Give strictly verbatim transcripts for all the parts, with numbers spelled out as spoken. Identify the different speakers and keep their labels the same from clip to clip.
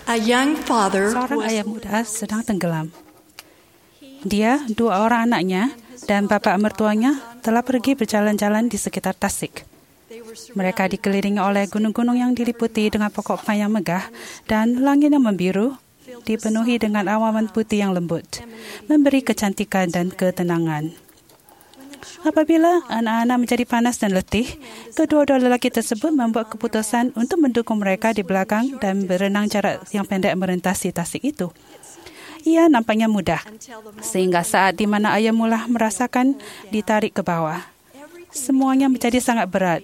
Speaker 1: A young father
Speaker 2: Seorang ayah muda sedang tenggelam. Dia, dua orang anaknya, dan bapa mertuanya telah pergi berjalan-jalan di sekitar Tasik. Mereka dikelilingi oleh gunung-gunung yang diliputi dengan pokok pine yang megah dan langit yang membiru, dipenuhi dengan awan putih yang lembut, memberi kecantikan dan ketenangan. Apabila anak-anak menjadi panas dan letih, kedua-dua lelaki tersebut membuat keputusan untuk mendukung mereka di belakang dan berenang jarak yang pendek merentasi tasik itu. Ia nampaknya mudah, sehingga saat di mana ayah mula merasakan ditarik ke bawah, semuanya menjadi sangat berat.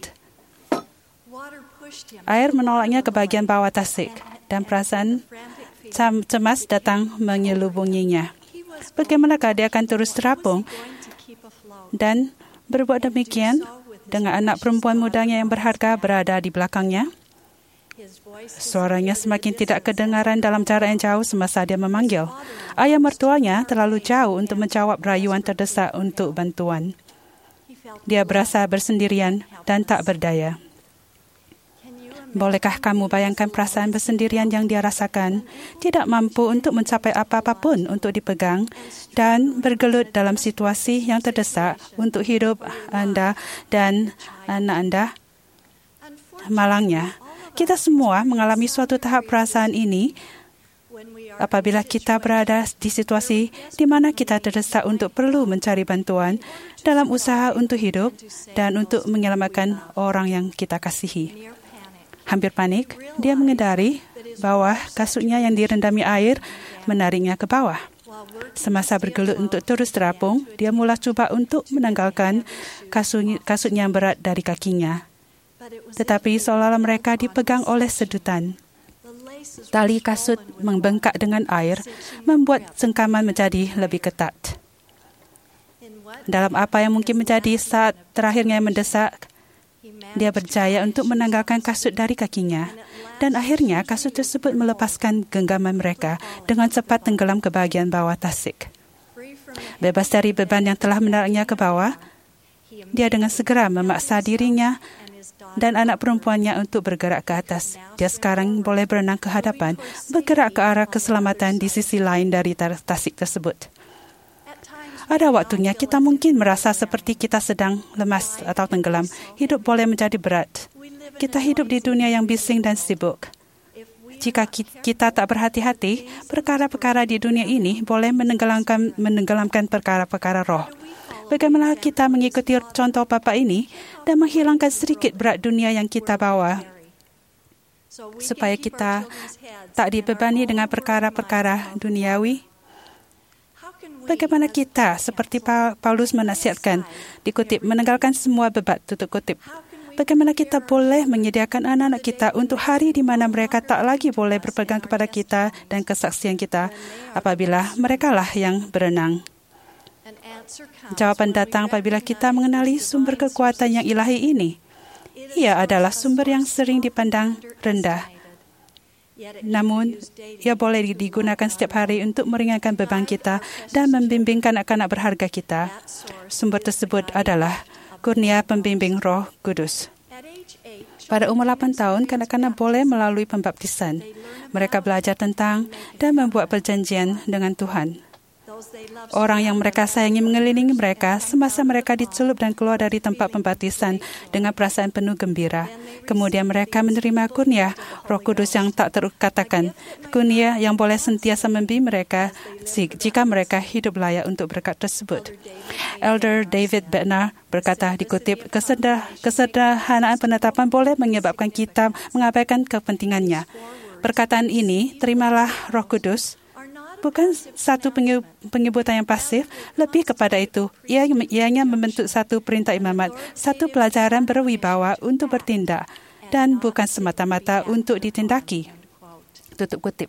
Speaker 2: Air menolaknya ke bagian bawah tasik, dan perasaan cemas datang menyelubunginya. Bagaimanakah dia akan terus terapung dan berbuat demikian dengan anak perempuan mudanya yang berharga berada di belakangnya? Suaranya semakin tidak kedengaran dalam jarak yang jauh semasa dia memanggil. Ayah mertuanya terlalu jauh untuk menjawab rayuan terdesak untuk bantuan. Dia berasa bersendirian dan tak berdaya. Bolehkah kamu bayangkan perasaan bersendirian yang dia rasakan? Tidak mampu untuk mencapai apa-apapun untuk dipegang dan bergelut dalam situasi yang terdesak untuk hidup anda dan anak anda. Malangnya, kita semua mengalami suatu tahap perasaan ini apabila kita berada di situasi di mana kita terdesak untuk perlu mencari bantuan dalam usaha untuk hidup dan untuk menyelamatkan orang yang kita kasihi. Hampir panik, dia menyadari bahwa kasutnya yang direndami air menariknya ke bawah. Semasa bergelut untuk terus terapung, dia mula cuba untuk menanggalkan kasut, kasutnya yang berat dari kakinya. Tetapi seolah-olah mereka dipegang oleh sedutan. Tali kasut membengkak dengan air, membuat cengkaman menjadi lebih ketat. Dalam apa yang mungkin menjadi saat terakhirnya yang mendesak, dia berjaya untuk menanggalkan kasut dari kakinya, dan akhirnya kasut tersebut melepaskan genggaman mereka dengan cepat tenggelam ke bagian bawah tasik. Bebas dari beban yang telah menariknya ke bawah, dia dengan segera memaksa dirinya dan anak perempuannya untuk bergerak ke atas. Dia sekarang boleh berenang ke hadapan, bergerak ke arah keselamatan di sisi lain dari tasik tersebut. Ada waktunya kita mungkin merasa seperti kita sedang lemas atau tenggelam. Hidup boleh menjadi berat. Kita hidup di dunia yang bising dan sibuk. Jika kita tak berhati-hati, perkara-perkara di dunia ini boleh menenggelamkan, menenggelamkan perkara-perkara roh. Bagaimana kita mengikuti contoh Bapa ini dan menghilangkan sedikit berat dunia yang kita bawa, supaya kita tak dibebani dengan perkara-perkara duniawi? Bagaimana kita, seperti Paulus menasihatkan, dikutip, menanggalkan semua beban, tutup kutip. Bagaimana kita boleh menyediakan anak-anak kita untuk hari di mana mereka tak lagi boleh berpegang kepada kita dan kesaksian kita, apabila merekalah yang berenang? Jawaban datang apabila kita mengenali sumber kekuatan yang ilahi ini. Ia adalah sumber yang sering dipandang rendah. Namun, ia boleh digunakan setiap hari untuk meringankan beban kita dan membimbing anak-anak berharga kita. Sumber tersebut adalah kurnia pembimbing Roh Kudus. Pada umur lapan tahun, kanak-kanak boleh melalui pembaptisan. Mereka belajar tentang dan membuat perjanjian dengan Tuhan. Orang yang mereka sayangi mengelilingi mereka semasa mereka dicelup dan keluar dari tempat pembaptisan dengan perasaan penuh gembira. Kemudian mereka menerima kurnia Roh Kudus yang tak terkatakan, kurnia yang boleh sentiasa membimbing mereka jika mereka hidup layak untuk berkat tersebut. Elder David Bednar berkata, dikutip, kesederhanaan penetapan boleh menyebabkan kita mengabaikan kepentingannya. Perkataan ini, terimalah Roh Kudus, bukan satu penyebutan yang pasif, lebih kepada itu, ia ianya membentuk satu perintah imamat, satu pelajaran berwibawa untuk bertindak, dan bukan semata-mata untuk ditindaki. Tutup kutip.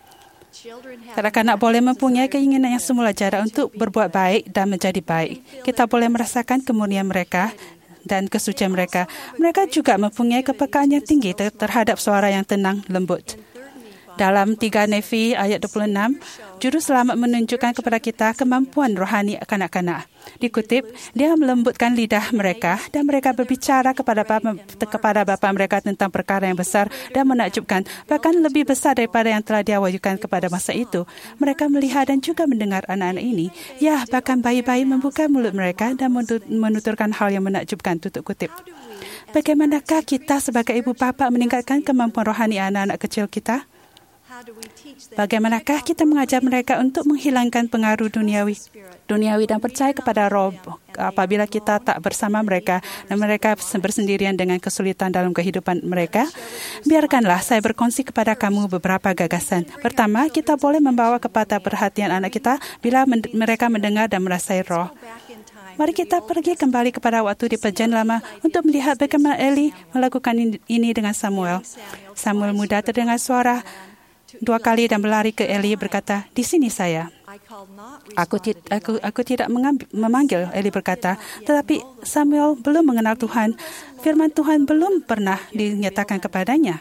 Speaker 2: Kanak-kanak boleh mempunyai keinginan yang semula jada untuk berbuat baik dan menjadi baik. Kita boleh merasakan kemurnian mereka dan kesucian mereka. Mereka juga mempunyai kepekaan yang tinggi terhadap suara yang tenang, lembut. Dalam tiga Nefi ayat dua puluh enam, Juru Selamat menunjukkan kepada kita kemampuan rohani kanak-kanak. Dikutip, dia melembutkan lidah mereka dan mereka berbicara kepada bapa, kepada bapa mereka tentang perkara yang besar dan menakjubkan, bahkan lebih besar daripada yang telah dia wahyukan kepada masa itu. Mereka melihat dan juga mendengar anak-anak ini. Ya, bahkan bayi-bayi membuka mulut mereka dan menuturkan hal yang menakjubkan, tutup kutip. Bagaimanakah kita sebagai ibu bapa meningkatkan kemampuan rohani anak-anak kecil kita? Bagaimanakah kita mengajar mereka untuk menghilangkan pengaruh duniawi, duniawi dan percaya kepada Roh apabila kita tak bersama mereka dan mereka bersendirian dengan kesulitan dalam kehidupan mereka? Biarkanlah saya berkongsi kepada kamu beberapa gagasan. Pertama, kita boleh membawa kepada perhatian anak kita bila men- mereka mendengar dan merasai Roh. Mari kita pergi kembali kepada waktu di Perjanjian Lama untuk melihat bagaimana Eli melakukan ini dengan Samuel. Samuel muda terdengar suara dua kali dan berlari ke Eli berkata, "Di sini saya." Aku, ti- aku, aku tidak mengambil, memanggil, Eli berkata, tetapi Samuel belum mengenal Tuhan. Firman Tuhan belum pernah dinyatakan kepadanya.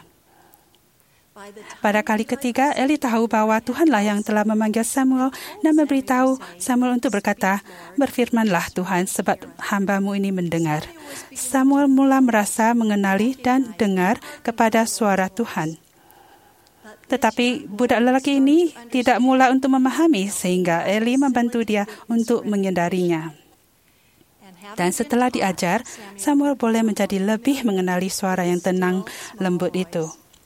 Speaker 2: Pada kali ketiga, Eli tahu bahwa Tuhanlah yang telah memanggil Samuel dan memberitahu Samuel untuk berkata, "Berfirmanlah Tuhan, sebab hamba-Mu ini mendengar." Samuel mula merasa mengenali dan dengar kepada suara Tuhan. Tetapi budak lelaki ini tidak mula untuk memahami sehingga Eli membantu dia untuk menyadarinya. Dan setelah diajar, Samuel boleh menjadi lebih mengenali suara yang tenang, lembut itu.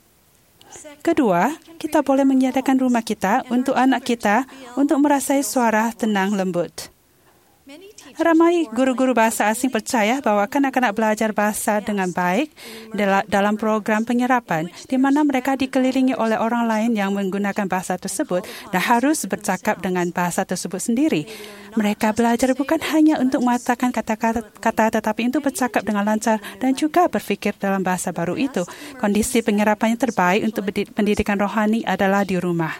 Speaker 2: Kedua, kita boleh menyediakan rumah kita untuk anak kita untuk merasai suara tenang, lembut. Ramai guru-guru bahasa asing percaya bahwa kanak-kanak belajar bahasa dengan baik dalam program penyerapan, di mana mereka dikelilingi oleh orang lain yang menggunakan bahasa tersebut dan harus bercakap dengan bahasa tersebut sendiri. Mereka belajar bukan hanya untuk mengatakan kata-kata, tetapi untuk bercakap dengan lancar dan juga berfikir dalam bahasa baru itu. Kondisi penyerapan yang terbaik untuk pendidikan rohani adalah di rumah,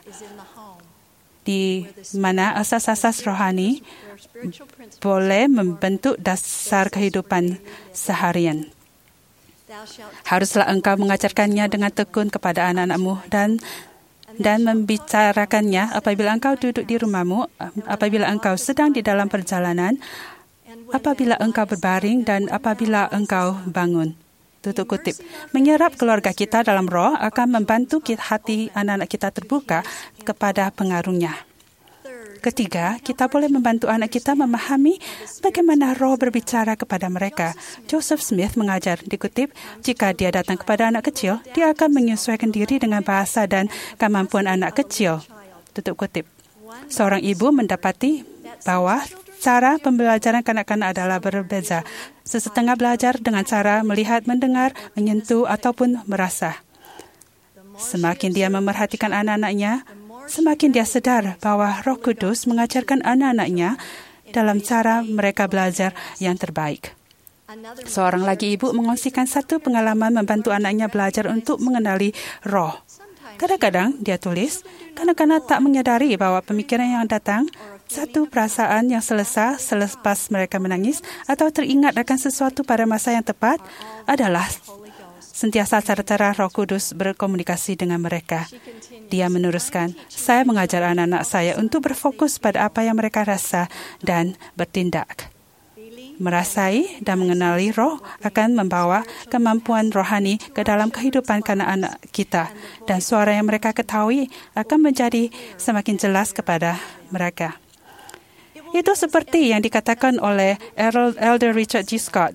Speaker 2: di mana asas-asas rohani boleh membentuk dasar kehidupan seharian. Haruslah engkau mengajarkannya dengan tekun kepada anak-anakmu dan dan membicarakannya apabila engkau duduk di rumahmu, apabila engkau sedang di dalam perjalanan, apabila engkau berbaring dan apabila engkau bangun. Tutup kutip. Menyerap keluarga kita dalam roh akan membantu hati anak-anak kita terbuka kepada pengaruhnya. Ketiga, kita boleh membantu anak kita memahami bagaimana Roh berbicara kepada mereka. Joseph Smith mengajar, dikutip, jika dia datang kepada anak kecil, dia akan menyesuaikan diri dengan bahasa dan kemampuan anak kecil. Tutup kutip. Seorang ibu mendapati bahwa cara pembelajaran kanak-kanak adalah berbeza. Sesetengah belajar dengan cara melihat, mendengar, menyentuh, ataupun merasa. Semakin dia memerhatikan anak-anaknya, semakin dia sadar bahwa Roh Kudus mengajarkan anak-anaknya dalam cara mereka belajar yang terbaik. Seorang lagi ibu mengongsikan satu pengalaman membantu anaknya belajar untuk mengenali Roh. Kadang-kadang, dia tulis, kanak-kanak tak menyadari bahwa pemikiran yang datang, satu perasaan yang selesa selepas mereka menangis atau teringat akan sesuatu pada masa yang tepat adalah sentiasa cara Roh Kudus berkomunikasi dengan mereka. Dia meneruskan, saya mengajar anak-anak saya untuk berfokus pada apa yang mereka rasa dan bertindak. Merasai dan mengenali Roh akan membawa kemampuan rohani ke dalam kehidupan anak-anak kita, dan suara yang mereka ketahui akan menjadi semakin jelas kepada mereka. Itu seperti yang dikatakan oleh Elder Richard G. Scott.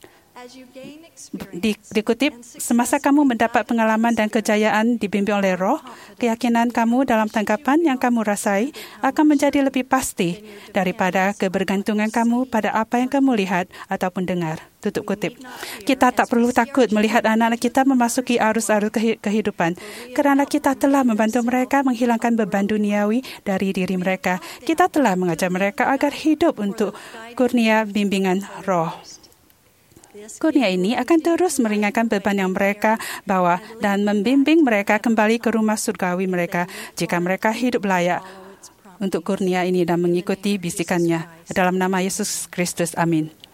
Speaker 2: Di, dikutip, semasa kamu mendapat pengalaman dan kejayaan dibimbing oleh Roh, keyakinan kamu dalam tanggapan yang kamu rasai akan menjadi lebih pasti daripada kebergantungan kamu pada apa yang kamu lihat ataupun dengar. Tutup kutip. Kita tak perlu takut melihat anak-anak kita memasuki arus-arus kehidupan, kerana kita telah membantu mereka menghilangkan beban duniawi dari diri mereka. Kita telah mengajar mereka agar hidup untuk kurnia bimbingan Roh. Kurnia ini akan terus meringankan beban yang mereka bawa dan membimbing mereka kembali ke rumah surgawi mereka jika mereka hidup layak untuk kurnia ini dan mengikuti bisikannya. Dalam nama Yesus Kristus, amin.